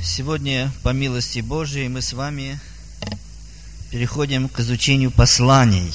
Сегодня, по милости Божией, мы с вами переходим к изучению посланий.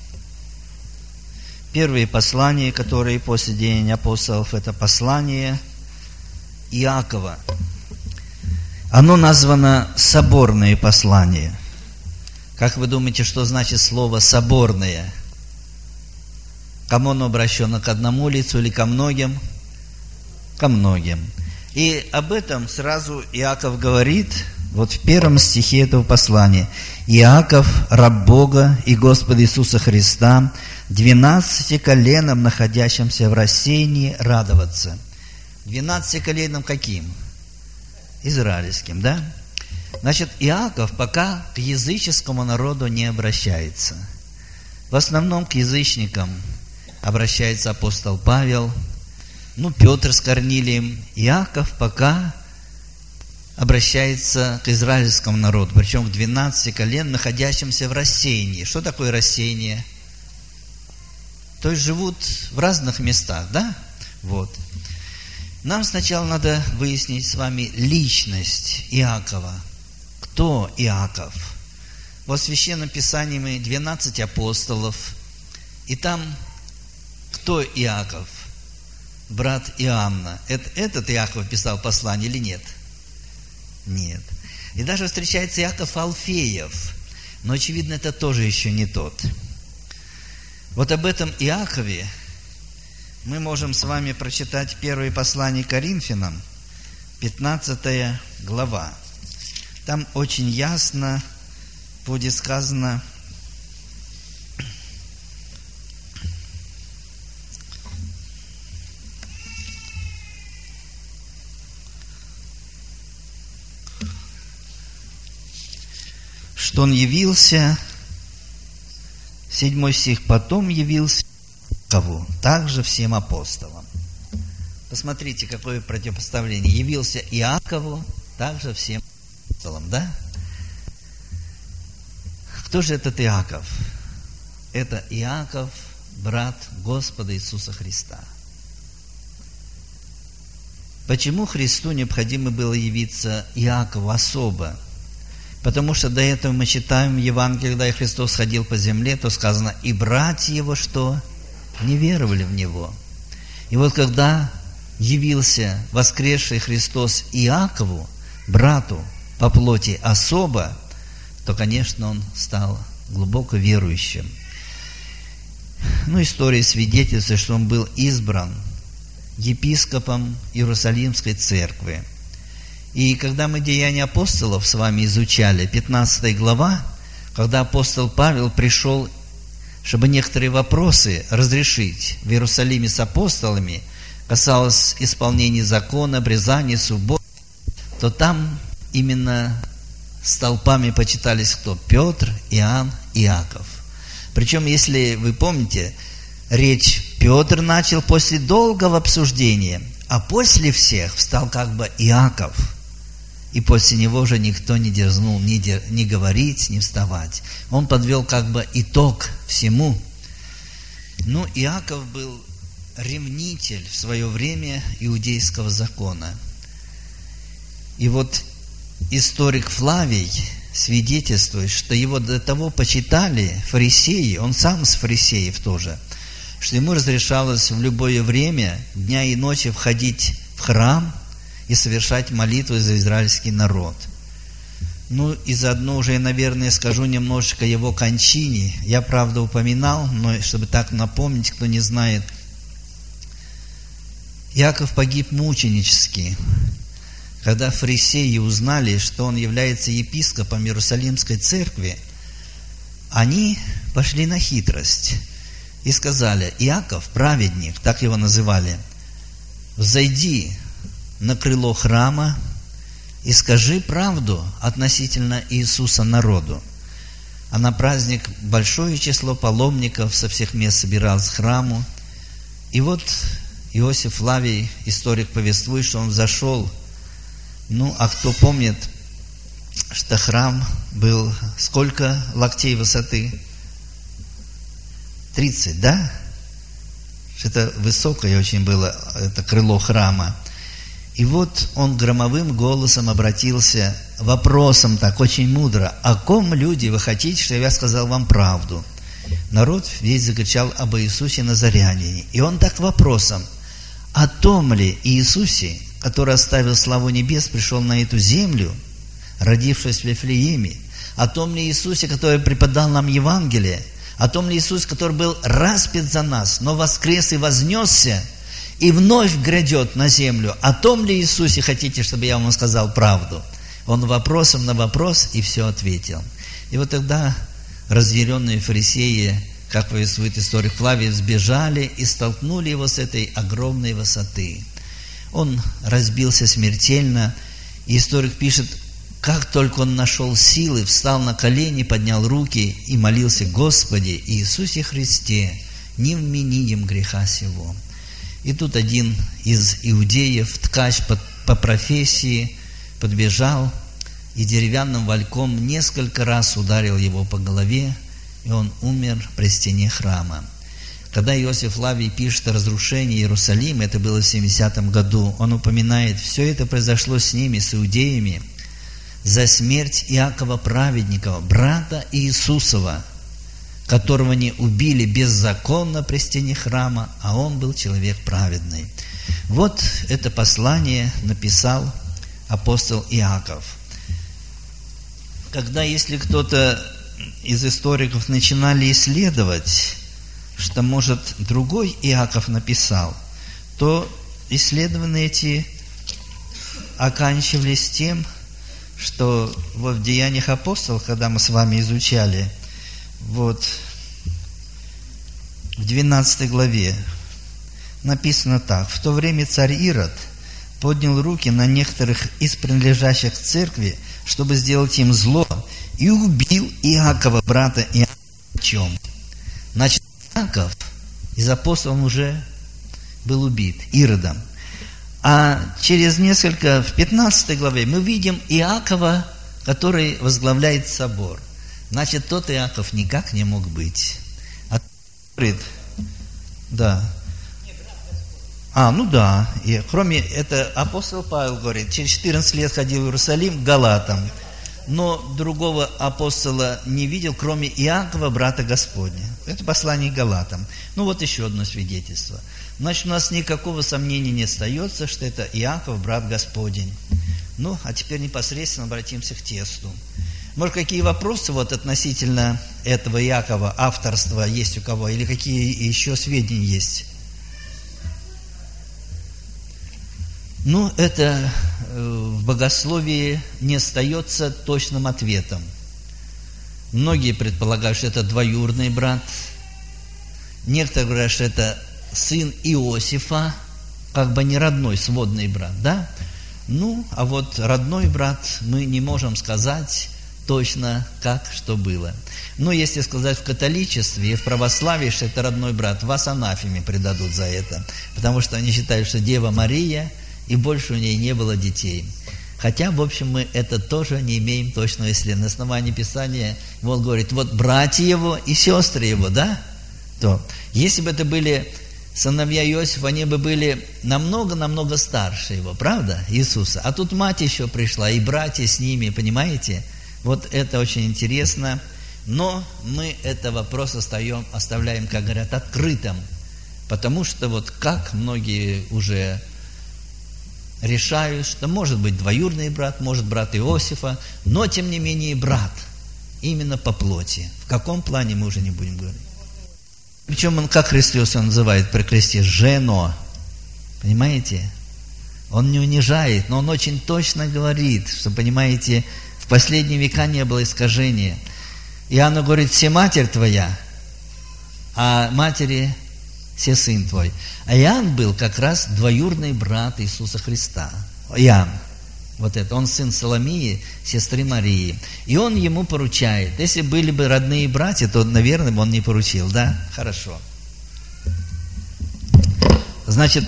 Первые послания, которые после Деяния апостолов, это послание Иакова. Оно названо «соборное послание». Как вы думаете, что значит слово «соборное»? Кому оно обращено? К одному лицу или ко многим? Ко многим. И об этом сразу Иаков говорит, вот в 1 стихе этого послания. «Иаков, раб Бога и Господа Иисуса Христа, 12 коленам, находящимся в рассеянии, радоваться». 12 коленам каким? Израильским, да? Значит, Иаков пока к языческому народу не обращается. В основном к язычникам обращается апостол Павел, Петр с Корнилием. Иаков пока обращается к израильскому народу, причем к 12 колен, находящимся в рассеянии. Что такое рассеяние? То есть живут в разных местах, да? Вот. Нам сначала надо выяснить с вами личность Иакова. Кто Иаков? Вот в Священном Писании мы 12 апостолов, и там кто Иаков? Брат Иоанна. Этот Иаков писал послание или нет? Нет. И даже встречается Иаков Алфеев, но, очевидно, это тоже еще не тот. Вот об этом Иакове мы можем с вами прочитать первое послание Коринфянам, 15 глава. Там очень ясно будет сказано: что он явился, 7 стих, потом явился кого? Также всем апостолам. Посмотрите, какое противопоставление. Явился Иакову, также всем апостолам, да? Кто же этот Иаков? Это Иаков, брат Господа Иисуса Христа. Почему Христу необходимо было явиться Иакову особо? Потому что до этого мы читаем в Евангелии, когда Христос ходил по земле, то сказано: и братья его что? Не веровали в Него. И вот когда явился воскресший Христос Иакову, брату по плоти особо, то, конечно, он стал глубоко верующим. История свидетельствует, что он был избран епископом Иерусалимской церкви. И когда мы Деяния апостолов с вами изучали, 15 глава, когда апостол Павел пришел, чтобы некоторые вопросы разрешить в Иерусалиме с апостолами, касалось исполнения закона, обрезания, суббот, то там именно столпами почитались кто? Петр, Иоанн, Иаков. Причем, если вы помните, речь Петр начал после долгого обсуждения, а после всех встал как бы Иаков. И после него уже никто не дерзнул ни говорить, ни вставать. Он подвел как бы итог всему. Иаков был ревнитель в свое время иудейского закона. И вот историк Флавий свидетельствует, что его до того почитали фарисеи, он сам с фарисеев тоже, что ему разрешалось в любое время, дня и ночи, входить в храм и совершать молитву за израильский народ. И заодно уже, наверное, скажу немножечко о его кончине. Я, правда, упоминал, но чтобы так напомнить, кто не знает. Иаков погиб мученически. Когда фарисеи узнали, что он является епископом Иерусалимской церкви, они пошли на хитрость и сказали: Иаков, праведник, так его называли, взойди на крыло храма и скажи правду относительно Иисуса народу. А на праздник большое число паломников со всех мест собиралось к храму. И вот Иосиф Флавий, историк, повествует, что он зашел. А кто помнит, что храм был сколько локтей высоты? 30, да? Это высокое очень было, это крыло храма. И вот он громовым голосом обратился, вопросом так, очень мудро: «О ком, люди, вы хотите, чтобы я сказал вам правду?» Народ весь закричал об Иисусе Назарянине. И он так вопросом: «О том ли Иисусе, который оставил славу небес, пришел на эту землю, родившись в Вифлееме? О том ли Иисусе, который преподал нам Евангелие? О том ли Иисусе, который был распят за нас, но воскрес и вознесся, и вновь грядет на землю? О том ли Иисусе хотите, чтобы я вам сказал правду?» Он вопросом на вопрос и все ответил. И вот тогда разъяренные фарисеи, как повествует историк Флавий, сбежали и столкнули его с этой огромной высоты. Он разбился смертельно, и историк пишет, как только он нашел силы, встал на колени, поднял руки и молился: «Господи Иисусе Христе, не вмени им греха сего». И тут один из иудеев, ткач по профессии, подбежал и деревянным вальком несколько раз ударил его по голове, и он умер при стене храма. Когда Иосиф Флавий пишет о разрушении Иерусалима, это было в 70 году, он упоминает: все это произошло с ними, с иудеями, за смерть Иакова Праведникова, брата Иисусова, которого они убили беззаконно при стене храма, а он был человек праведный. Вот это послание написал апостол Иаков. Когда, если кто-то из историков начинали исследовать, что, может, другой Иаков написал, то исследования эти оканчивались тем, что в Деяниях апостолов, когда мы с вами изучали, вот в 12 главе написано так: «В то время царь Ирод поднял руки на некоторых из принадлежащих к церкви, чтобы сделать им зло, и убил Иакова, брата Иакова, мечом». Значит, Иаков из апостолов уже был убит Иродом. А через несколько, в 15 главе, мы видим Иакова, который возглавляет собор. Значит, тот Иаков никак не мог быть. А говорит, да. Ну да. И кроме этого, апостол Павел говорит, через 14 лет ходил в Иерусалим к Галатам, но другого апостола не видел, кроме Иакова, брата Господня. Это послание к Галатам. Вот еще одно свидетельство. Значит, у нас никакого сомнения не остается, что это Иаков, брат Господень. А теперь непосредственно обратимся к тексту. Может, какие вопросы относительно этого Иакова, авторства есть у кого, или какие еще сведения есть? Это в богословии не остается точным ответом. Многие предполагают, что это двоюродный брат. Некоторые говорят, что это сын Иосифа, как бы не родной, сводный брат, да? А вот родной брат мы не можем сказать точно, как что было. Если сказать в католичестве и в православии, что это родной брат, вас анафеме предадут за это, потому что они считают, что Дева Мария, и больше у ней не было детей. Хотя, в общем, мы это тоже не имеем точно, если на основании Писания он говорит, братья его и сестры его, да? То, если бы это были сыновья Иосифа, они бы были намного-намного старше его, правда, Иисуса? А тут мать еще пришла, и братья с ними, понимаете? Это очень интересно. Но мы этот вопрос оставляем, как говорят, открытым. Потому что как многие уже решают, что может быть двоюродный брат, может брат Иосифа, но тем не менее брат, именно по плоти. В каком плане мы уже не будем говорить. Причем он, как Христос он называет при кресте, жено. Понимаете? Он не унижает, но он очень точно говорит, что, понимаете, в последние века не было искажения. Иоанн говорит, все матерь твоя, а матери все сын твой. А Иоанн был как раз двоюродный брат Иисуса Христа. Иоанн. Он сын Соломии, сестры Марии. И он ему поручает. Если были бы родные братья, то, наверное, он не поручил, да? Хорошо. Значит,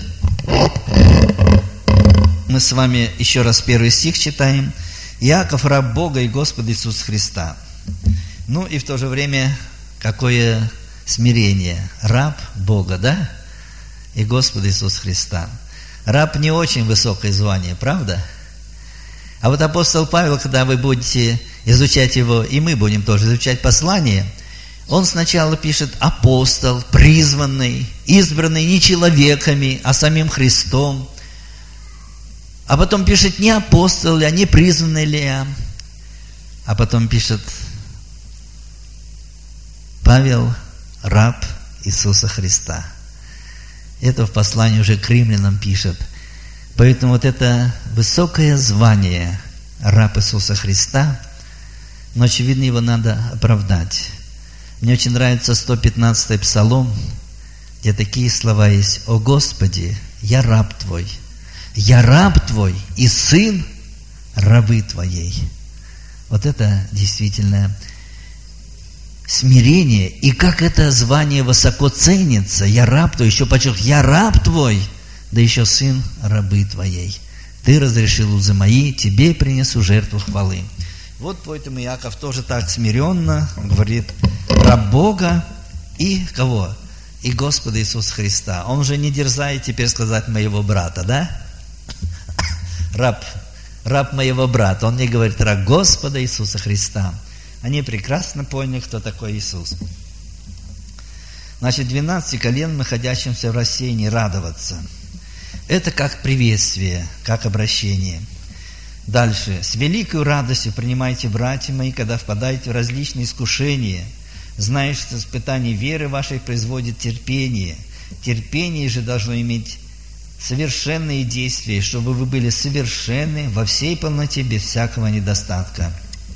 мы с вами еще раз 1 стих читаем. Иаков, раб Бога и Господа Иисуса Христа. И в то же время, какое смирение. Раб Бога, да? И Господа Иисуса Христа. Раб не очень высокое звание, правда? А вот апостол Павел, когда вы будете изучать его, и мы будем тоже изучать послание, он сначала пишет апостол, призванный, избранный не человеками, а самим Христом. А потом пишет не апостол ли, а не призванный ли я. А потом пишет Павел, раб Иисуса Христа. Это в послании уже к римлянам пишет. Поэтому вот это высокое звание раб Иисуса Христа, но, очевидно, его надо оправдать. Мне очень нравится 115-й псалом, где такие слова есть. «О Господи, я раб Твой, и сын рабы Твоей». Вот это действительно смирение. И как это звание высоко ценится. Я раб Твой, еще подчеркну, я раб Твой, да еще сын рабы Твоей. Ты разрешил узы мои, Тебе принесу жертву хвалы. Вот поэтому Иаков тоже так смиренно говорит, раб Бога и кого? И Господа Иисуса Христа. Он уже не дерзает теперь сказать моего брата, да? Раб моего брата. Он не говорит раб Господа Иисуса Христа. Они прекрасно поняли, кто такой Иисус. Значит, 12 колен, находящимся в рассеянии, радоваться. Это как приветствие, как обращение. Дальше. «С великой радостью принимайте, братья мои, когда впадаете в различные искушения, зная, что испытание веры вашей производит терпение. Терпение же должно иметь совершенные действия, чтобы вы были совершенны во всей полноте, без всякого недостатка».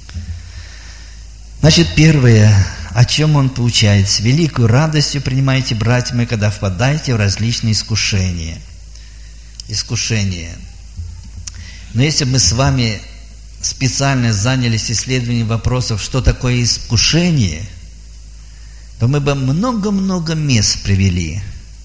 Значит, первое, о чем он поучает. «С великой радостью принимайте, братья мои, когда впадаете в различные искушения». Искушения. Но если бы мы с вами специально занялись исследованием вопросов, что такое искушение, то мы бы много-много мест привели.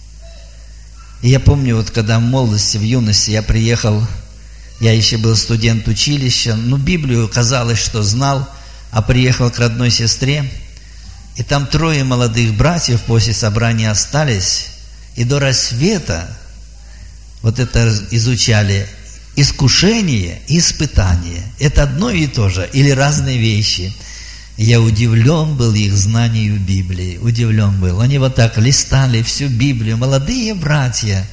И я помню, вот когда в молодости, в юности я приехал, я еще был студент училища, Библию казалось, что знал, а приехал к родной сестре, и там 3 молодых братьев после собрания остались, и до рассвета вот это изучали. Искушение и испытание – это одно и то же или разные вещи. Я удивлен был их знанию Библии, удивлен был. Они вот так листали всю Библию, молодые братья,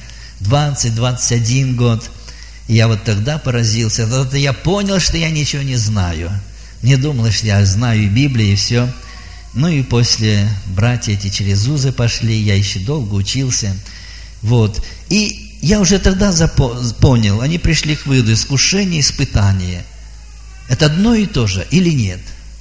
20-21 год. И я вот тогда поразился, тогда я понял, что я ничего не знаю. Не думал, что я знаю Библию и все. И после братья эти через узы пошли, я еще долго учился. Вот. И я уже тогда понял, они пришли к выводу, искушение, испытание. Это одно и то же или нет?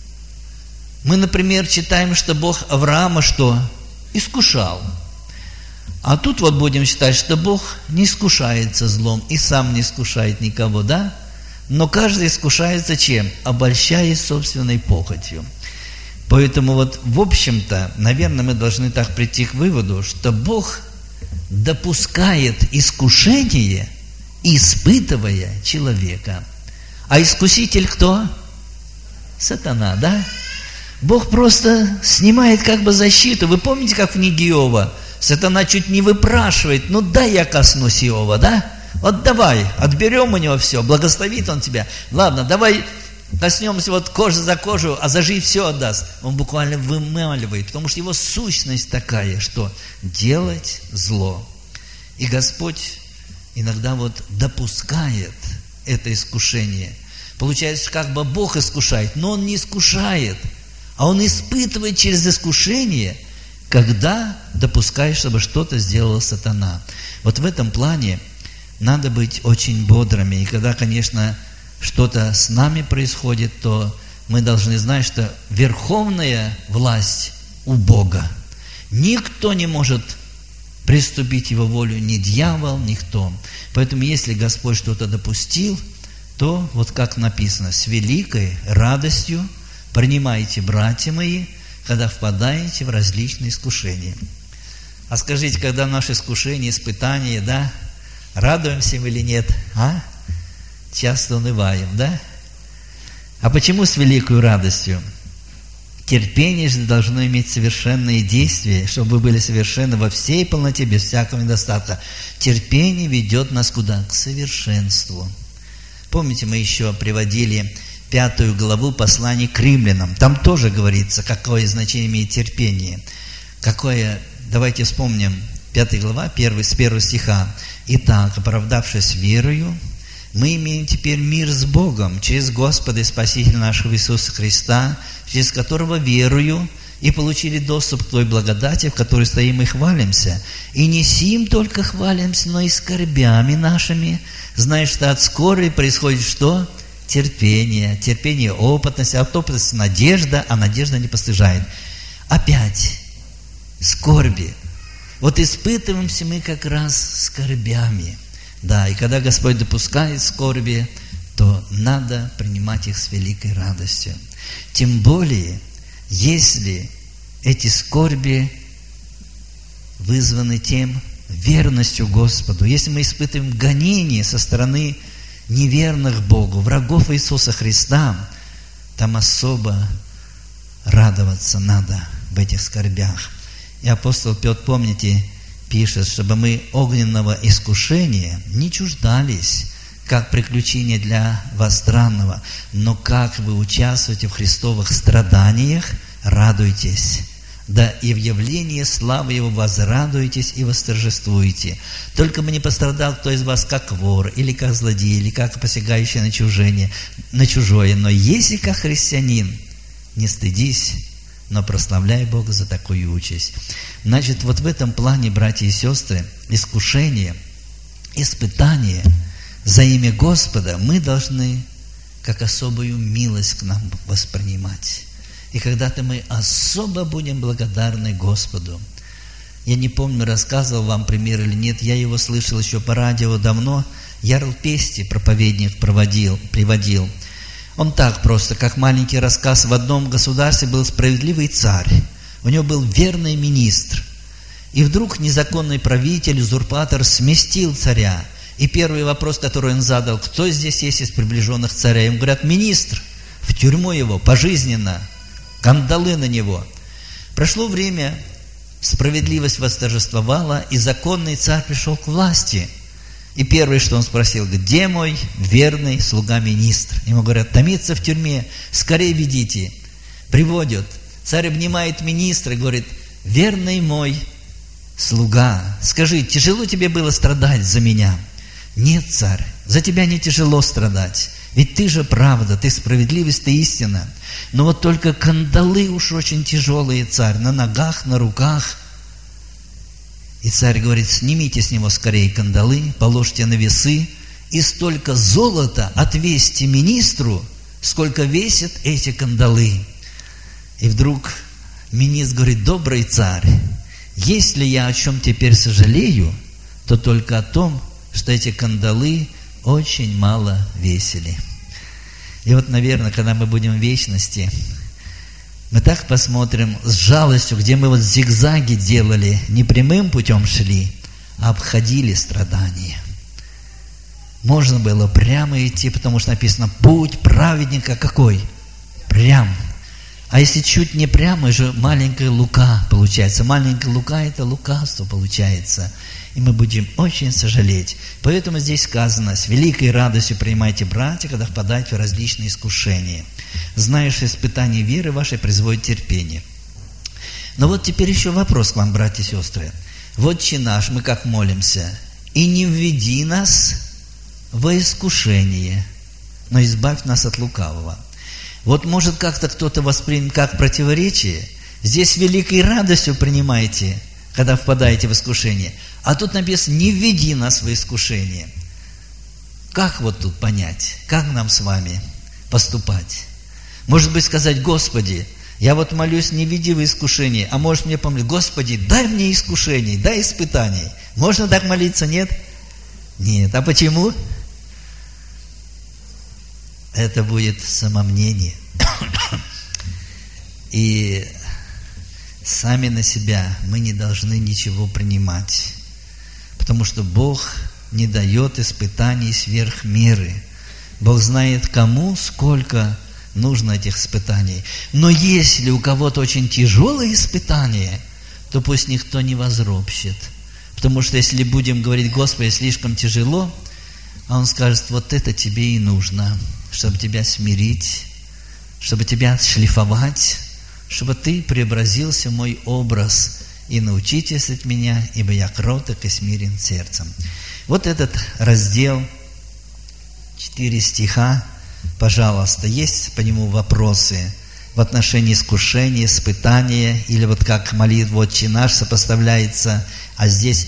Мы, например, читаем, что Бог Авраама что? Искушал. А тут вот будем считать, что Бог не искушается злом и сам не искушает никого, да? Но каждый искушается чем? Обольщаясь собственной похотью. Поэтому вот, в общем-то, наверное, мы должны так прийти к выводу, что Бог допускает искушение, испытывая человека. А искуситель кто? Сатана, да? Бог просто снимает как бы защиту. Вы помните, как в книге Иова? Сатана чуть не выпрашивает, дай я коснусь Иова, да? Вот давай, отберем у него все, благословит он тебя. Ладно, давай коснемся вот кожи за кожу, а за жизнь все отдаст. Он буквально вымаливает, потому что его сущность такая, что делать зло. И Господь иногда вот допускает это искушение. Получается, как бы Бог искушает, но Он не искушает, а Он испытывает через искушение, когда допускает, чтобы что-то сделала сатана. Вот в этом плане надо быть очень бодрыми. И когда, конечно, что-то с нами происходит, то мы должны знать, что верховная власть у Бога. Никто не может приступить Его волю, ни дьявол, никто. Поэтому, если Господь что-то допустил, то, вот как написано, с великой радостью принимайте, братья мои, когда впадаете в различные искушения. А скажите, когда наши искушения, испытания, да, радуемся им или нет? Часто унываем, да? А почему с великой радостью? Терпение же должно иметь совершенные действия, чтобы вы были совершенны во всей полноте, без всякого недостатка. Терпение ведет нас куда? К совершенству. Помните, мы еще приводили 5 главу послания к римлянам. Там тоже говорится, какое значение имеет терпение. Давайте вспомним, 5 глава, с 1 стиха. «Итак, оправдавшись верою, мы имеем теперь мир с Богом через Господа и Спасителя нашего Иисуса Христа, через которого верою и получили доступ к той благодати, в которой стоим и хвалимся. И не сим только хвалимся, но и скорбями нашими, зная, что от скорби происходит что? Терпение. Терпение – опытность, а от опытности – надежда, а надежда не постыжает». Опять скорби. Вот испытываемся мы как раз скорбями. Да, и когда Господь допускает скорби, то надо принимать их с великой радостью. Тем более, если эти скорби вызваны тем верностью Господу, если мы испытываем гонение со стороны неверных Богу, врагов Иисуса Христа, там особо радоваться надо в этих скорбях. И апостол Петр, помните, пишет, чтобы мы огненного искушения не чуждались, как приключение для вас странного, но как вы участвуете в Христовых страданиях, радуйтесь, да и в явлении славы Его возрадуйтесь и восторжествуете. Только бы не пострадал кто из вас как вор, или как злодей, или как посягающий на чужое, но если как христианин, не стыдись, но прославляй Бога за такую участь. Значит, вот в этом плане, братья и сестры, искушение, испытание за имя Господа мы должны как особую милость к нам воспринимать. И когда-то мы особо будем благодарны Господу. Я не помню, рассказывал вам пример или нет, я его слышал еще по радио давно. Ярл Пести, проповедник, приводил. Он так просто, как маленький рассказ: в одном государстве был справедливый царь, у него был верный министр. И вдруг незаконный правитель, узурпатор, сместил царя. И первый вопрос, который он задал: кто здесь есть из приближенных царя? Ему говорят: министр, в тюрьму его, пожизненно, кандалы на него. Прошло время, справедливость восторжествовала, и законный царь пришел к власти. И первое, что он спросил: где мой верный слуга-министр? Ему говорят: томится в тюрьме, скорее ведите. Приводят. Царь обнимает министра и говорит: верный мой слуга, скажи, тяжело тебе было страдать за меня? Нет, царь, за тебя не тяжело страдать, ведь ты же правда, ты справедливость, ты истина. Но вот только кандалы уж очень тяжелые, царь, на ногах, на руках. И царь говорит: снимите с него скорее кандалы, положьте на весы, и столько золота отвесьте министру, сколько весят эти кандалы. И вдруг министр говорит: добрый царь, если я о чем теперь сожалею, то только о том, что эти кандалы очень мало весили. И вот, наверное, когда мы будем в вечности, мы так посмотрим с жалостью, где мы вот зигзаги делали, не прямым путем шли, а обходили страдания. Можно было прямо идти, потому что написано: путь праведника какой? Прям. А если чуть не прямо, уже маленькая лука получается. Маленькая лука – это лукавство получается. И мы будем очень сожалеть. Поэтому здесь сказано: с великой радостью принимайте, братья, когда впадаете в различные искушения. Знаешь, испытание веры вашей производит терпение. Но вот теперь еще вопрос к вам, братья и сестры. «Отче наш», мы как молимся: «И не введи нас во искушение, но избавь нас от лукавого». Вот может как-то кто-то воспринят как противоречие. Здесь великой радостью принимайте, когда впадаете в искушение. А тут написано: «Не введи нас во искушение». Как вот тут понять? Как нам с вами поступать? Может быть, сказать: Господи, я вот молюсь, не введи во искушение. А может мне помолиться: Господи, дай мне искушений, дай испытаний. Можно так молиться, нет? Нет. А почему? Это будет самомнение. И сами на себя мы не должны ничего принимать, потому что Бог не дает испытаний сверх меры. Бог знает, кому сколько нужно этих испытаний. Но если у кого-то очень тяжелые испытания, то пусть никто не возропщет. Потому что если будем говорить: Господи, слишком тяжело, а Он скажет: вот это тебе и нужно, чтобы тебя смирить, чтобы тебя отшлифовать, чтобы ты преобразился в мой образ. И научитесь от меня, ибо я кроток и смирен сердцем. Вот этот раздел, 4 стиха, пожалуйста, есть по нему вопросы в отношении искушения, испытания, или вот как молитва «Отче наш» сопоставляется, а здесь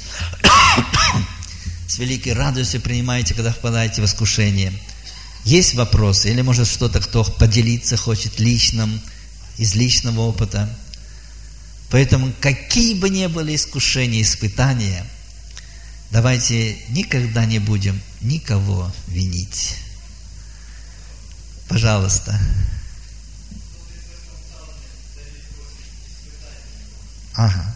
с великой радостью принимаете, когда впадаете в искушение. Есть вопросы, или может что-то, кто поделиться хочет личным, из личного опыта. Поэтому, какие бы ни были искушения, испытания, давайте никогда не будем никого винить. Пожалуйста. Ага.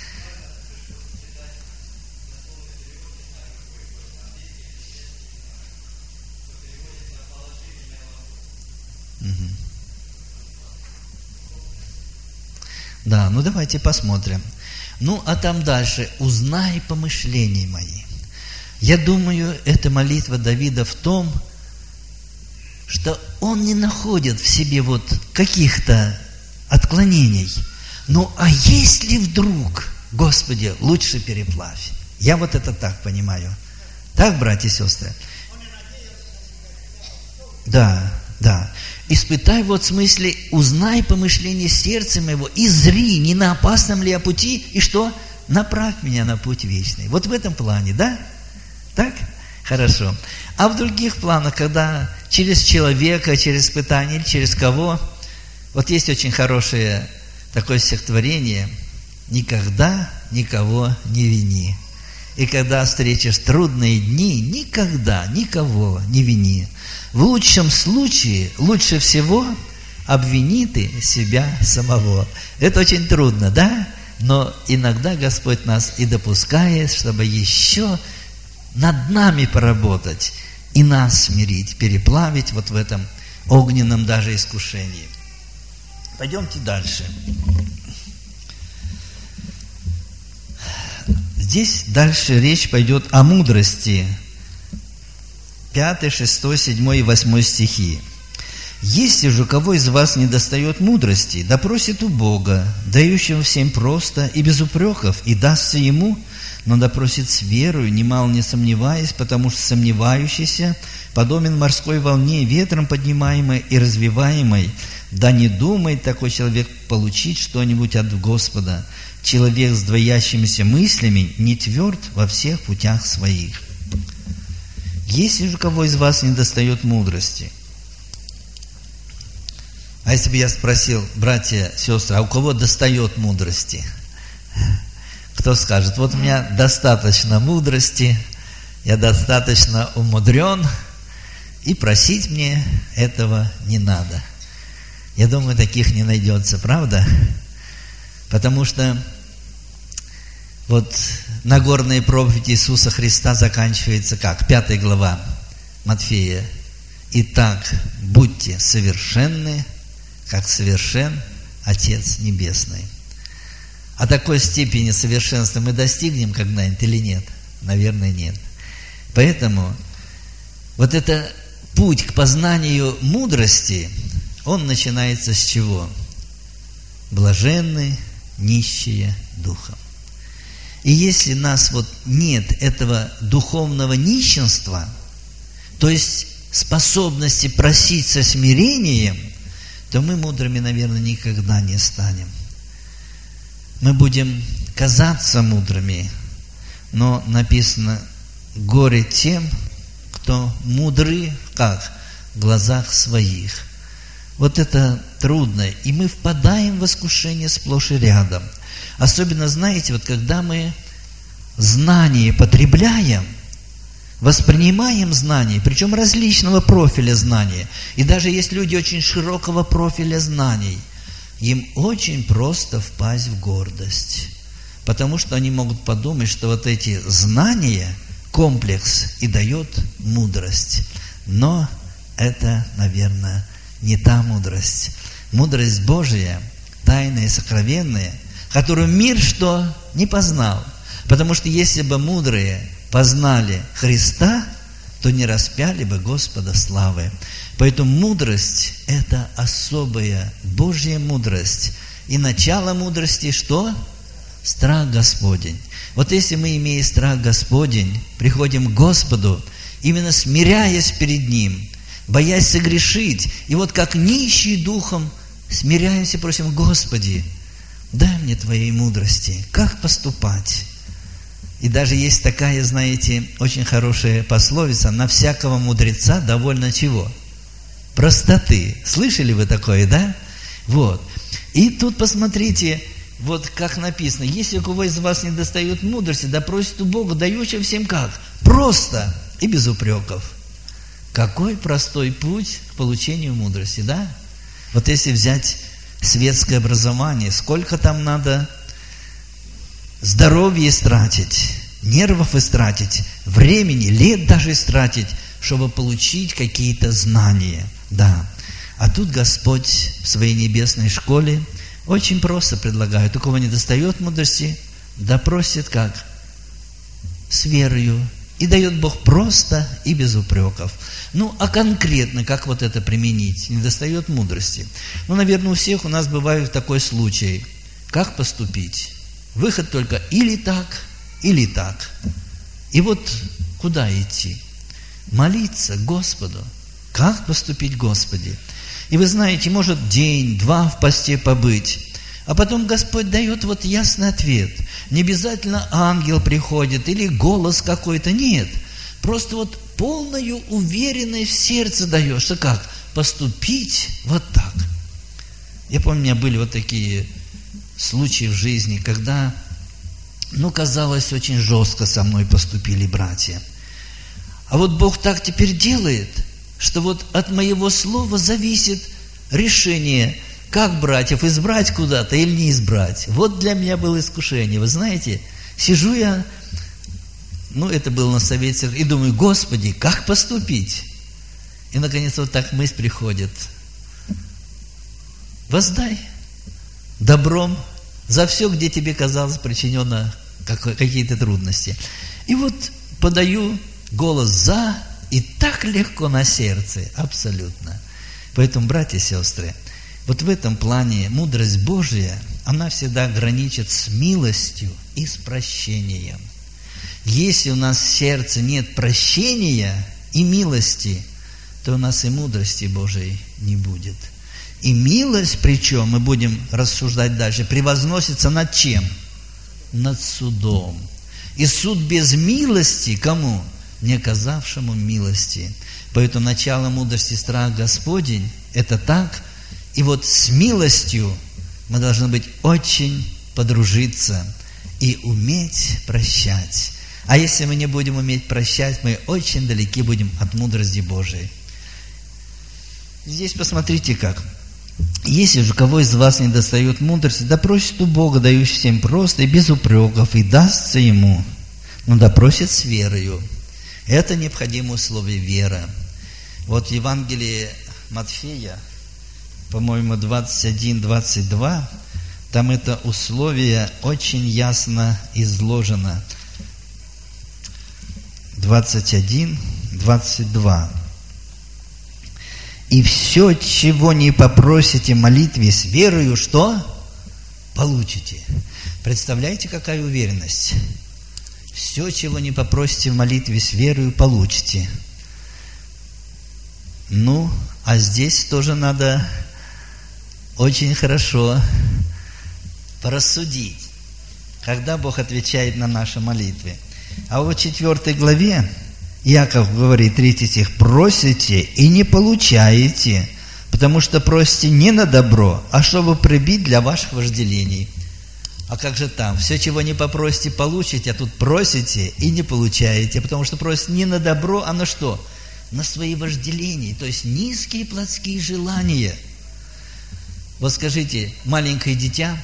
Угу. Да, ну давайте посмотрим. Ну, а там дальше: «Узнай помышления мои». Я думаю, это молитва Давида в том, что он не находит в себе вот каких-то отклонений. Ну, а если вдруг, Господи, лучше переплавь. Я вот это так понимаю. Так, братья и сестры? Да, да. Испытай, вот в смысле, узнай помышление сердца моего и зри, не на опасном ли я пути, и что? Направь меня на путь вечный. Вот в этом плане, да? Так? Хорошо. А в других планах, когда через человека, через испытание, или через кого, вот есть очень хорошее такое стихотворение: «Никогда никого не вини». И когда встретишь трудные дни, никогда никого не вини. В лучшем случае, лучше всего, обвини ты себя самого. Это очень трудно, да? Но иногда Господь нас и допускает, чтобы еще над нами поработать и нас смирить, переплавить вот в этом огненном даже искушении. Пойдемте дальше. Здесь дальше речь пойдет о мудрости. 5, 6, 7 и 8 стихи. «Если же у кого из вас не достает мудрости, да просит у Бога, дающего всем просто и без упреков, и дастся ему, но да просит с верою, немало не сомневаясь, потому что сомневающийся подобен морской волне, ветром поднимаемой и развиваемой. Да не думает такой человек получить что-нибудь от Господа. Человек с двоящимися мыслями не тверд во всех путях своих». Если же у кого из вас не достает мудрости? А если бы я спросил: братья, сестры, а у кого достает мудрости? Кто скажет: вот у меня достаточно мудрости, я достаточно умудрен, и просить мне этого не надо. Я думаю, таких не найдется, правда? Потому что вот Нагорная проповедь Иисуса Христа заканчивается как? 5 глава Матфея. «Итак, будьте совершенны, как совершен Отец Небесный». А такой степени совершенства мы достигнем когда-нибудь или нет? Наверное, нет. Поэтому вот это путь к познанию мудрости, он начинается с чего? Блаженны нищие духом. И если у нас вот нет этого духовного нищенства, то есть способности просить со смирением, то мы мудрыми, наверное, никогда не станем. Мы будем казаться мудрыми, но написано: горе тем, кто мудры, как? В глазах своих. Вот это трудно, и мы впадаем в искушение сплошь и рядом. Особенно, знаете, вот когда мы знание потребляем, воспринимаем знания, причем различного профиля знания, и даже есть люди очень широкого профиля знаний, им очень просто впасть в гордость, потому что они могут подумать, что вот эти знания, комплекс и дает мудрость. Но это, наверное, не та мудрость. Мудрость Божия, тайная и сокровенная, которую мир что? Не познал. Потому что если бы мудрые познали Христа, то не распяли бы Господа славы. Поэтому мудрость – это особая Божья мудрость. И начало мудрости что? Страх Господень. Вот если мы, имея страх Господень, приходим к Господу, именно смиряясь перед Ним, боясь согрешить, и вот как нищий духом смиряемся, просим: Господи, дай мне Твоей мудрости, как поступать. И даже есть такая, знаете, очень хорошая пословица: на всякого мудреца довольно чего? Простоты. Слышали вы такое, да? Вот. И тут посмотрите, вот как написано: если у кого из вас не достает мудрости, да просит у Бога, дающего всем как? Просто и без упреков. Какой простой путь к получению мудрости, да? Вот если взять светское образование, сколько там надо здоровья истратить, нервов истратить, времени, лет даже истратить, чтобы получить какие-то знания. Да. А тут Господь в своей небесной школе очень просто предлагает: у кого не достает мудрости, да просит как? С верою. И дает Бог просто и без упреков. Ну, а конкретно, как вот это применить? Не достает мудрости. Ну, наверное, у всех у нас бывает такой случай. Как поступить? Выход только или так, или так. И вот куда идти? Молиться Господу. Как поступить, Господи? И вы знаете, может день-два в посте побыть, а потом Господь дает вот ясный ответ. Не обязательно ангел приходит или голос какой-то, нет. Просто вот полную уверенность в сердце даешь, что как? Поступить вот так. Я помню, у меня были вот такие случаи в жизни, когда, казалось, очень жестко со мной поступили братья. А вот Бог так теперь делает, что вот от моего слова зависит решение, как братьев избрать куда-то или не избрать. Вот для меня было искушение. Вы знаете, сижу я, это было на совете, и думаю: Господи, как поступить? И, наконец, вот так мысль приходит: воздай добром за все, где тебе казалось причинено какие-то трудности. И вот подаю голос «за», и так легко на сердце, абсолютно. Поэтому, братья и сестры, вот в этом плане мудрость Божия, она всегда граничит с милостью и с прощением. Если у нас в сердце нет прощения и милости, то у нас и мудрости Божией не будет. И милость, причем, мы будем рассуждать дальше, превозносится над чем? Над судом. И суд без милости кому? Не оказавшему милости. Поэтому начало мудрости страх Господень – это так. И вот с милостью мы должны быть очень подружиться и уметь прощать. А если мы не будем уметь прощать, мы очень далеки будем от мудрости Божией. Здесь посмотрите как. Если же у кого из вас не достает мудрости, да просит у Бога, дающий всем просто и без упреков, и дастся ему, но да просит с верою. Это необходимое условие вера. Вот в Евангелии Матфея, по-моему, 21-22, там это условие очень ясно изложено. 21-22. И все, чего не попросите в молитве с верою, что? Получите. Представляете, какая уверенность? Все, чего не попросите в молитве с верою, получите. А здесь тоже надо очень хорошо порассудить, когда Бог отвечает на наши молитвы. А вот в 4 главе Иаков говорит, 3 стих: «Просите и не получаете, потому что просите не на добро, а чтобы прибить для ваших вожделений». А как же там? Все, чего не попросите, получите, а тут просите и не получаете, потому что просите не на добро, а на что? На свои вожделения, то есть низкие плотские желания. Вот скажите, маленькое дитя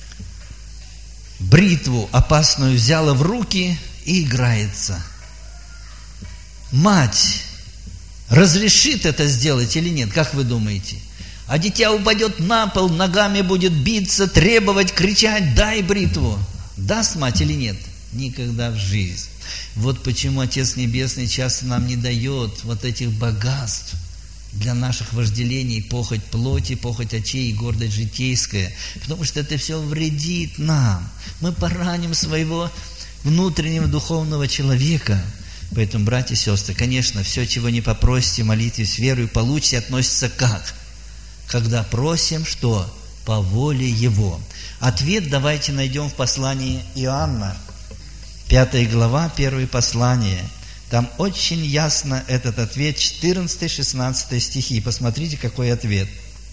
бритву опасную взяло в руки и играется. Мать разрешит это сделать или нет? Как вы думаете? А дитя упадет на пол, ногами будет биться, требовать, кричать: дай бритву. Даст мать или нет? Никогда в жизнь. Вот почему Отец Небесный часто нам не дает вот этих богатств для наших вожделений, похоть плоти, похоть очей и гордость житейская. Потому что это все вредит нам. Мы пораним своего внутреннего духовного человека. Поэтому, братья и сестры, конечно, все, чего не попросите в молитве с верой, получите, относится как? Когда просим, что? По воле Его. Ответ давайте найдем в послании Иоанна, 5 глава, 1 послание. Там очень ясно этот ответ, 14-16 стихи. Посмотрите, какой ответ.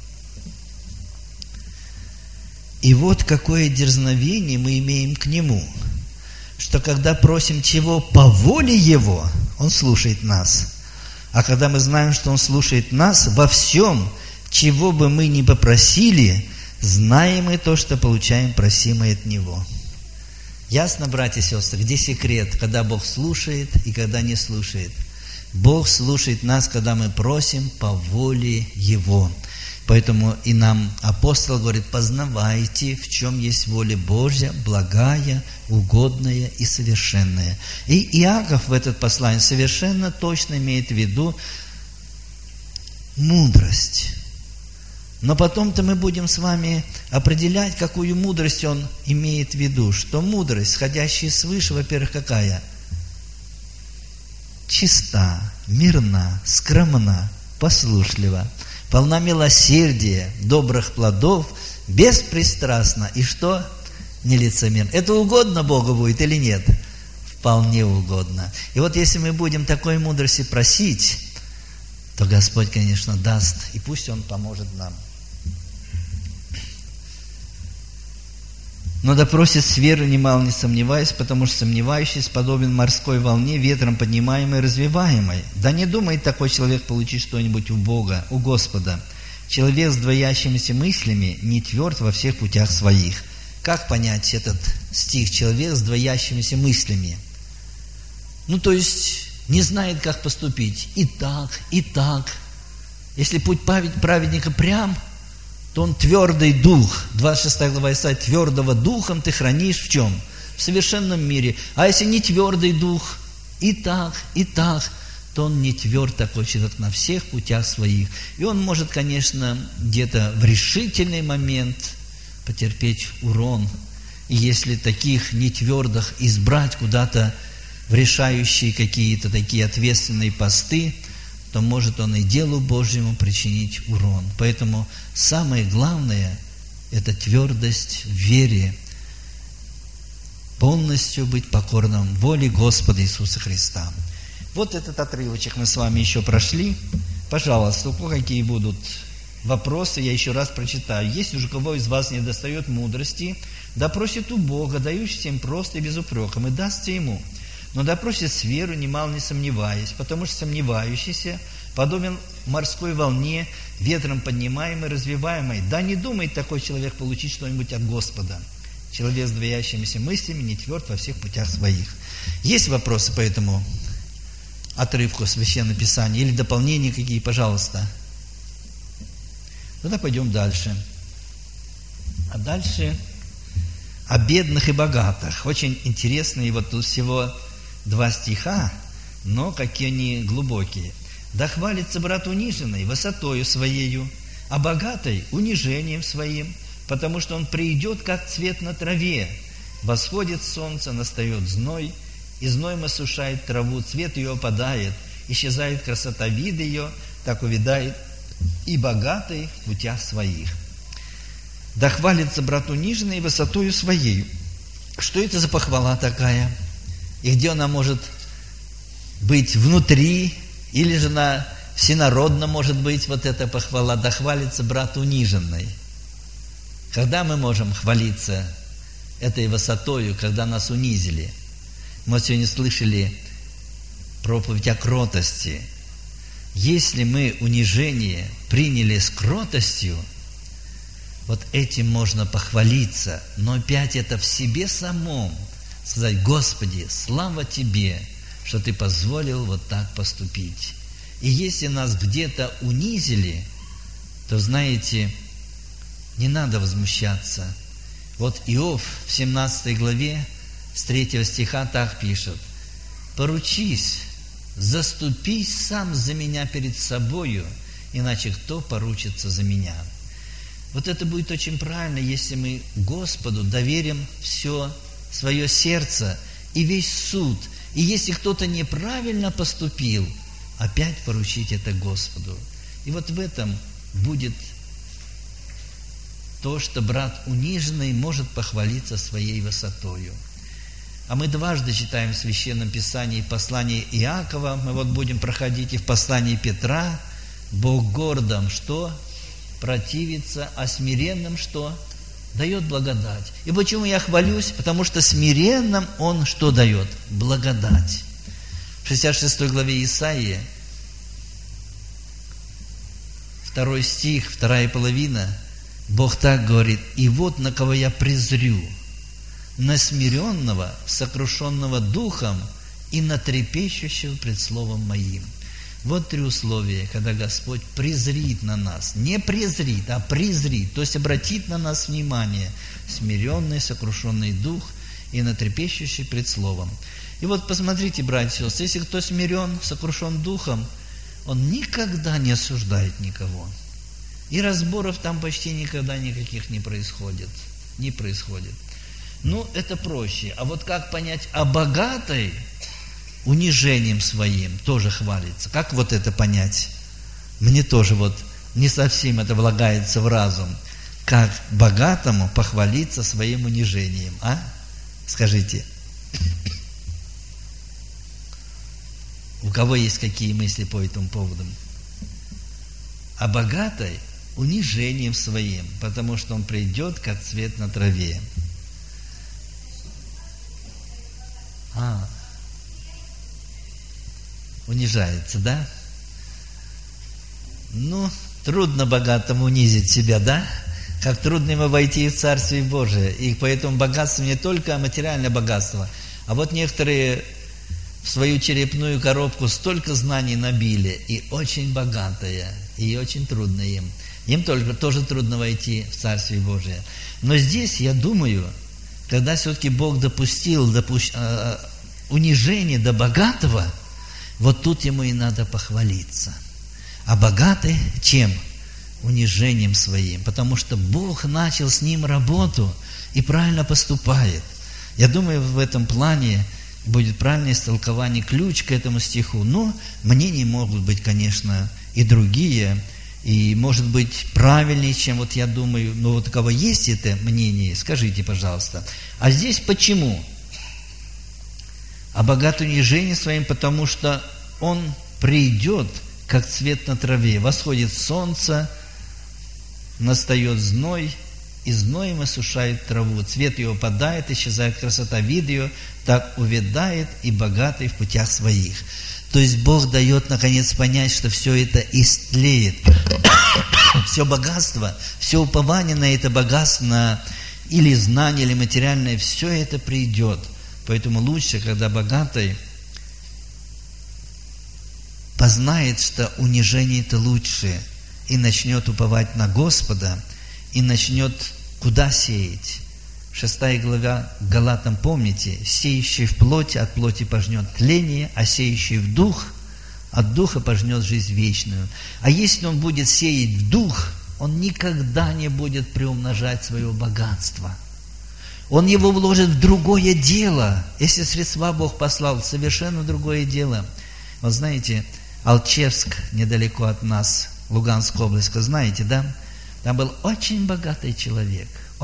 И вот какое дерзновение мы имеем к Нему, что когда просим чего по воле Его, Он слушает нас. А когда мы знаем, что Он слушает нас, во всем, чего бы мы ни попросили, знаем мы то, что получаем просимое от Него. Ясно, братья и сестры, где секрет, когда Бог слушает и когда не слушает? Бог слушает нас, когда мы просим по воле Его. Поэтому и нам апостол говорит: познавайте, в чем есть воля Божья, благая, угодная и совершенная. И Иаков в этот послании совершенно точно имеет в виду мудрость. Но потом-то мы будем с вами определять, какую мудрость он имеет в виду. Что мудрость, сходящая свыше, во-первых, какая? Чиста, мирна, скромна, послушлива, полна милосердия, добрых плодов, беспристрастна. И что? Нелицемерна. Это угодно Богу будет или нет? Вполне угодно. И вот если мы будем такой мудрости просить, то Господь, конечно, даст, и пусть Он поможет нам. Но да просит с верой, немало не сомневаясь, потому что сомневающийся подобен морской волне, ветром поднимаемой и развиваемой. Да не думает такой человек получить что-нибудь у Бога, у Господа. Человек с двоящимися мыслями не тверд во всех путях своих. Как понять этот стих? Человек с двоящимися мыслями. То есть не знает, как поступить. И так. Если путь праведника прям, то он твердый дух. 26 глава Исаии: твердого духом ты хранишь в чем? В совершенном мире. А если не твердый дух, и так, то он не тверд такой человек на всех путях своих. И он может, конечно, где-то в решительный момент потерпеть урон. И если таких нетвердых избрать куда-то в решающие какие-то такие ответственные посты, то может он и делу Божьему причинить урон. Поэтому самое главное – это твердость в вере, полностью быть покорным воле Господа Иисуса Христа. Вот этот отрывочек мы с вами еще прошли. Пожалуйста, у кого какие будут вопросы, я еще раз прочитаю. Если уж у кого из вас не достает мудрости, да просит у Бога, дающий всем просто и без упрека, и дастся ему. Но да просит с верой, немало не сомневаясь, потому что сомневающийся подобен морской волне, ветром поднимаемой, развиваемой. Да не думает такой человек получить что-нибудь от Господа. Человек с двоящимися мыслями не тверд во всех путях своих. Есть вопросы по этому отрывку Священного Писания или дополнения какие, пожалуйста? Тогда пойдем дальше. А дальше о бедных и богатых. Очень интересные, вот тут всего 2 стиха, но какие они глубокие. «Да хвалится брат униженный высотою своею, а богатой унижением своим, потому что он придет, как цвет на траве. Восходит солнце, настает зной, и зной осушает траву, цвет ее опадает, исчезает красота вида ее, так увядает и богатый в путях своих. Да хвалится брат униженный высотою своею». Что это за похвала такая? И где она может быть внутри, или же она всенародно может быть, вот эта похвала? Да хвалится брат униженный. Когда мы можем хвалиться этой высотою, когда нас унизили? Мы сегодня слышали проповедь о кротости. Если мы унижение приняли с кротостью, вот этим можно похвалиться, но опять это в себе самом. Сказать: Господи, слава Тебе, что Ты позволил вот так поступить. И если нас где-то унизили, то, знаете, не надо возмущаться. Вот Иов в 17 главе с 3 стиха так пишет: «Поручись, заступись сам за меня перед собою, иначе кто поручится за меня?» Вот это будет очень правильно, если мы Господу доверим все свое сердце и весь суд. И если кто-то неправильно поступил, опять поручить это Господу. И вот в этом будет то, что брат униженный может похвалиться своей высотою. А мы дважды читаем в Священном Писании послание Иакова, мы вот будем проходить и в послании Петра: Бог гордым что? Противится, а смиренным что? Дает благодать. И почему я хвалюсь? Потому что смиренным Он что дает? Благодать. В 66 главе Исаии, 2 стих, 2 половина, Бог так говорит: «И вот на кого я презрю, на смиренного, сокрушенного духом и на трепещущего пред словом моим». Вот 3 условия, когда Господь презрит на нас. Не презрит, а презрит, то есть обратит на нас внимание. Смиренный, сокрушенный дух и на трепещущий пред словом. И вот посмотрите, братья и сестры, если кто смирен, сокрушен духом, он никогда не осуждает никого. И разборов там почти никогда никаких не происходит. Не происходит. Ну, это проще. А вот как понять о богатой? Унижением своим тоже хвалится. Как вот это понять? Мне тоже вот не совсем это влагается в разум. Как богатому похвалиться своим унижением, а? Скажите. У кого есть какие мысли по этому поводу? А богатой унижением своим, потому что он придет, как цвет на траве. Унижается, да? Ну, трудно богатому унизить себя, да? Как трудно ему войти в Царствие Божие. И поэтому богатство не только материальное богатство, а вот некоторые в свою черепную коробку столько знаний набили, и очень богатые, и очень трудно им. Им тоже трудно войти в Царствие Божие. Но здесь, я думаю, когда все-таки Бог допустил унижение до богатого, вот тут ему и надо похвалиться. А богатый чем? Унижением своим. Потому что Бог начал с ним работу и правильно поступает. Я думаю, в этом плане будет правильное истолкование, ключ к этому стиху. Но мнения могут быть, конечно, и другие, и, может быть, правильнее, чем вот я думаю. Но вот у кого есть это мнение, скажите, пожалуйста. А здесь почему? А богат унижением своим, потому что он придет, как цвет на траве. Восходит солнце, настает зной, и зноем осушает траву. Цвет ее падает, исчезает красота, вид ее, так увядает и богатый в путях своих. То есть Бог дает, наконец, понять, что все это истлеет. Все богатство, все упование на это богатство, или знание, или материальное, все это придет. Поэтому лучше, когда богатый познает, что унижение это лучше, и начнет уповать на Господа, и начнет куда сеять. 6 глава Галатам, помните, сеющий в плоти, от плоти пожнет тление, а сеющий в дух, от духа пожнет жизнь вечную. А если он будет сеять в дух, он никогда не будет приумножать свое богатство. Он его вложит в другое дело. Если средства Бог послал, совершенно другое дело. Вот знаете, Алчевск, недалеко от нас, Луганская область, знаете, да? Там был очень богатый человек,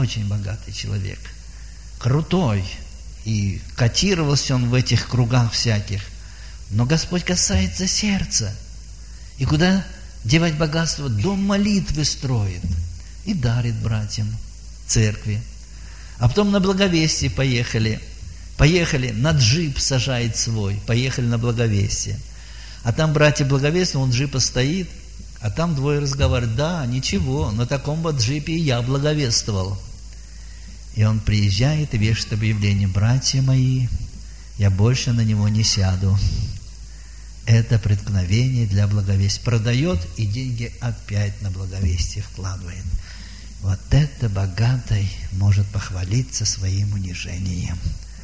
крутой. И котировался он в этих кругах всяких. Но Господь касается сердца. И куда девать богатство? Дом молитвы строит. И дарит братьям, церкви. А потом на Благовестие поехали. На джип сажает свой. Поехали на Благовестие. А там братья Благовестия, он джипа стоит, а там двое разговаривают. Да, ничего, на таком вот джипе и я благовествовал. И он приезжает и вешает объявление: братья мои, я больше на него не сяду. это преткновение для благовестия. Продает и деньги опять на благовестие вкладывает. Вот это богатый может похвалиться своим унижением.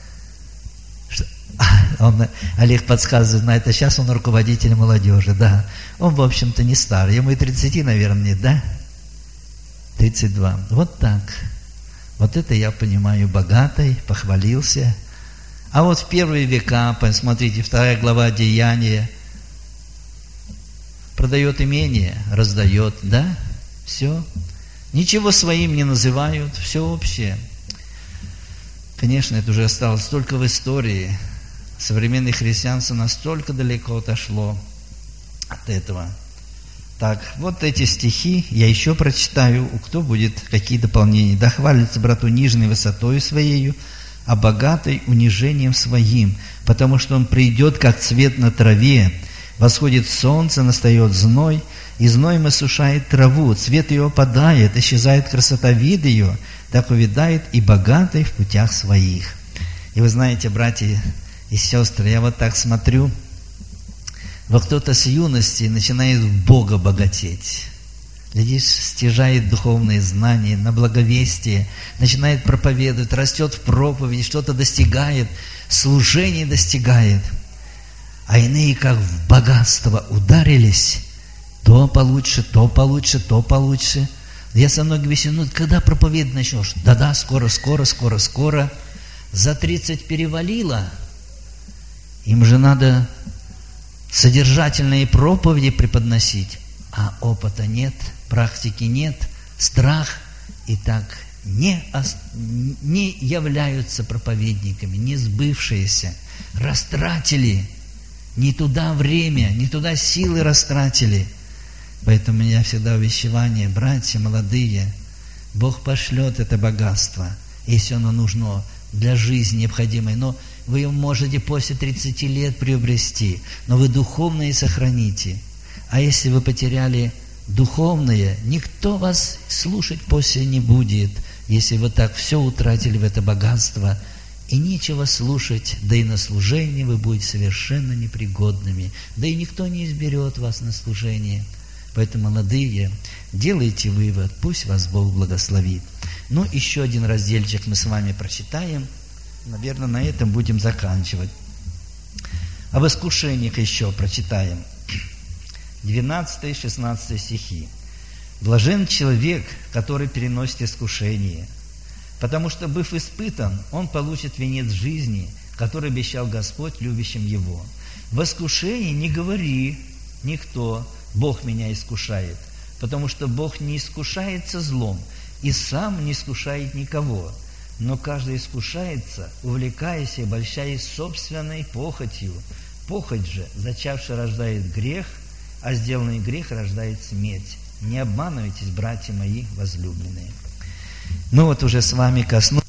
Олег подсказывает на это. Сейчас он руководитель молодежи, да. Он, в общем-то, не старый. Ему и 30, наверное, нет, да? 32. Вот так. Вот это я понимаю, богатый, похвалился. А вот в первые века, посмотрите, 2 глава Деяния, продает имение, раздает, да? Все. Ничего своим не называют, все общее. Конечно, это уже осталось только в истории. Современное христианство настолько далеко отошло от этого. Так, вот эти стихи я еще прочитаю. Кто будет, какие дополнения? «Да хвалится брат униженный высотою своею, а богатый унижением своим, потому что он придет, как цвет на траве. Восходит солнце, настает зной, и зноем осушает траву, цвет ее опадает, исчезает красота вида ее, так увядает и богатый в путях своих». И вы знаете, братья и сестры, я вот так смотрю, вот кто-то с юности начинает в Бога богатеть. Глядишь, стяжает духовные знания, на благовестие, начинает проповедовать, растет в проповеди, что-то достигает, служение достигает. А иные, как в богатство ударились, то получше, то получше, то получше. Я со многими беседую, когда проповедовать начнешь? Да-да, скоро. За 30 перевалило. Им же надо содержательные проповеди преподносить, а опыта нет, практики нет, страх, и так не являются проповедниками, не сбывшиеся, растратили, не туда время, не туда силы растратили. Поэтому у меня всегда увещевание, братья молодые, Бог пошлет это богатство, если оно нужно для жизни необходимой, но вы его можете после 30 лет приобрести, но вы духовное сохраните. А если вы потеряли духовное, никто вас слушать после не будет, если вы так все утратили в это богатство, и нечего слушать, да и на служение вы будете совершенно непригодными, да и никто не изберет вас на служение. Поэтому, молодые, делайте вывод, пусть вас Бог благословит. Ну, еще один разделчик мы с вами прочитаем. Наверное, на этом будем заканчивать. Об искушениях еще прочитаем. 12-16 стихи. «Блажен человек, который переносит искушение, потому что, быв испытан, он получит венец жизни, который обещал Господь любящим его. В искушении не говори никто: Бог меня искушает, потому что Бог не искушается злом и сам не искушает никого. Но каждый искушается, увлекаясь и обольщаясь собственной похотью. Похоть же, зачавшая, рождает грех, а сделанный грех рождает смерть. Не обманывайтесь, братья мои возлюбленные». Мы вот уже с вами коснулись,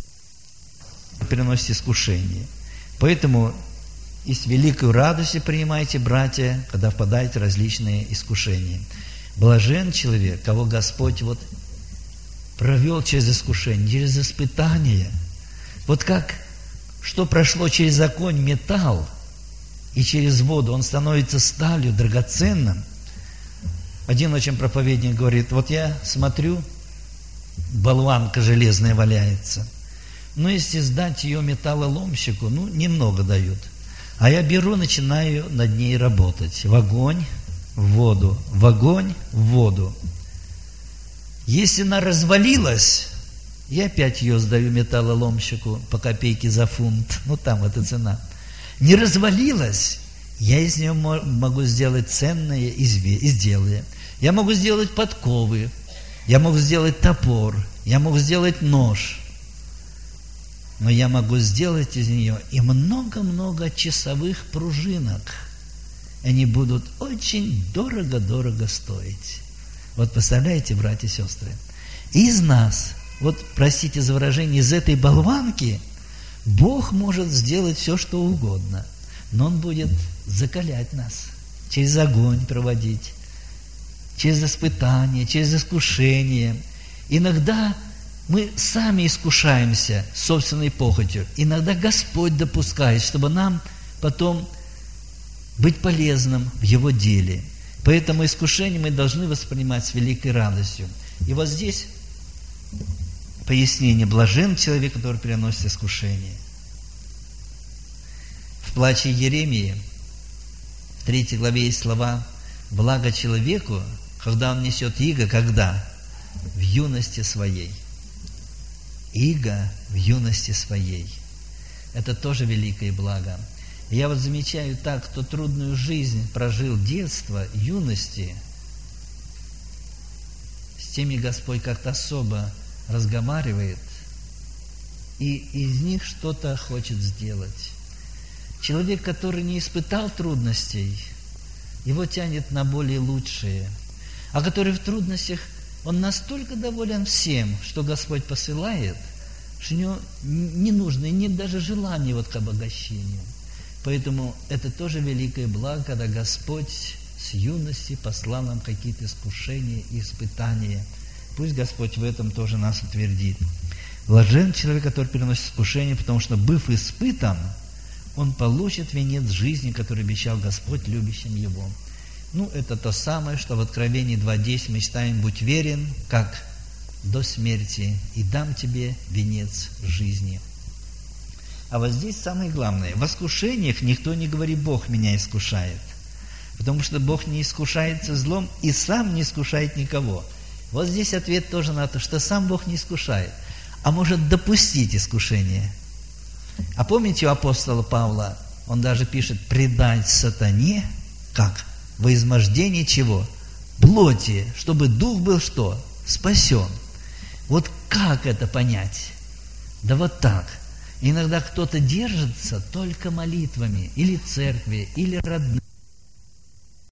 переносите искушение. Поэтому и с великой радостью принимайте, братья, когда впадаете в различные искушения. Блажен человек, кого Господь вот провел через искушение, через испытание. Вот как, что прошло через огонь, металл, и через воду он становится сталью, драгоценным. Один очень проповедник говорит: вот я смотрю, болванка железная валяется, но если сдать ее металлоломщику, немного дают. А я беру, начинаю над ней работать. В огонь, в воду, в огонь, в воду. Если она развалилась, я опять ее сдаю металлоломщику по копейке за фунт. Там эта цена. Не развалилась, я из нее могу сделать ценные изделия. Я могу сделать подковы, я могу сделать топор, я могу сделать нож. Но я могу сделать из нее и много-много часовых пружинок. Они будут очень дорого-дорого стоить. Вот представляете, братья и сестры, из нас, вот простите за выражение, из этой болванки Бог может сделать все, что угодно, но Он будет закалять нас, через огонь проводить, через испытания, через искушения. Иногда мы сами искушаемся собственной похотью, иногда Господь допускает, чтобы нам потом быть полезным в его деле. Поэтому искушение мы должны воспринимать с великой радостью. И вот здесь пояснение: блажен человек, который переносит искушение. В плаче Иеремии, в 3 главе есть слова: «Благо человеку, когда он несет иго, когда? В юности своей». Иго в юности своей. Это тоже великое благо. И я вот замечаю так, кто трудную жизнь прожил детство, юности, с теми Господь как-то особо разговаривает, и из них что-то хочет сделать. Человек, который не испытал трудностей, его тянет на более лучшие, а который в трудностях, он настолько доволен всем, что Господь посылает, что у него не нужно, и нет даже желания вот к обогащению. Поэтому это тоже великое благо, когда Господь с юности послал нам какие-то искушения и испытания. Пусть Господь в этом тоже нас утвердит. Блажен человек, который переносит искушение, потому что, быв испытан, он получит венец жизни, который обещал Господь любящим его. Это то самое, что в Откровении 2:10 мы читаем: «Будь верен, как до смерти, и дам тебе венец жизни». А вот здесь самое главное: в искушениях никто не говорит: Бог меня искушает. Потому что Бог не искушается злом и сам не искушает никого. Вот здесь ответ тоже на то, что сам Бог не искушает, а может допустить искушение. А помните у апостола Павла, он даже пишет: предать сатане, как? Во измождении чего? Плоти, чтобы дух был что? Спасен. Вот как это понять? Да вот так. Иногда кто-то держится только молитвами, или церкви, или родными.